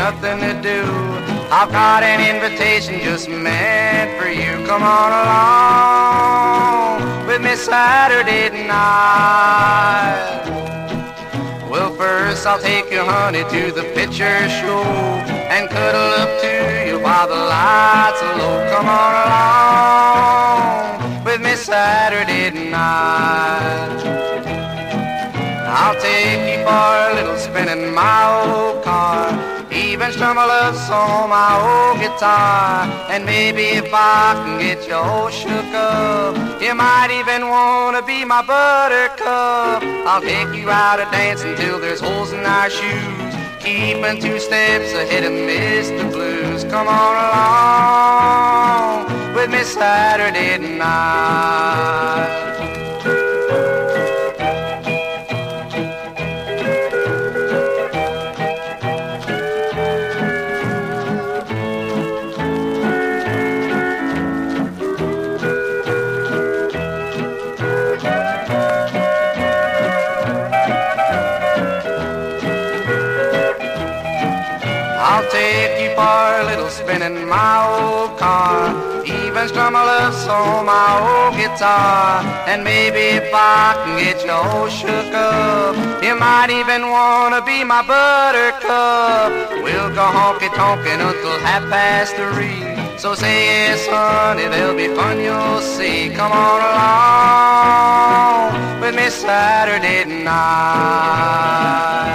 nothing to do. I've got an invitation just meant for you. Come on along with me Saturday night. Well, first I'll take you, honey, to the picture show and cuddle up to you while the lights are low. Come on along with me Saturday night. I'll take you for a little spin in my old car, even strum a love song on my old guitar. And maybe if I can get you all shook up, you might even want to be my buttercup. I'll take you out a dancing till there's holes in our shoes, keeping 2 steps ahead of Mr. Blues. Come on along with me Saturday night. I'll take you for a little spin in my old car, even strum a love song on my old guitar. And maybe if I can get you all shook up, you might even want to be my buttercup. We'll go honky-tonkin' until 3:30. So say yes, honey, there'll be fun, you'll see. Come on along with me Saturday night.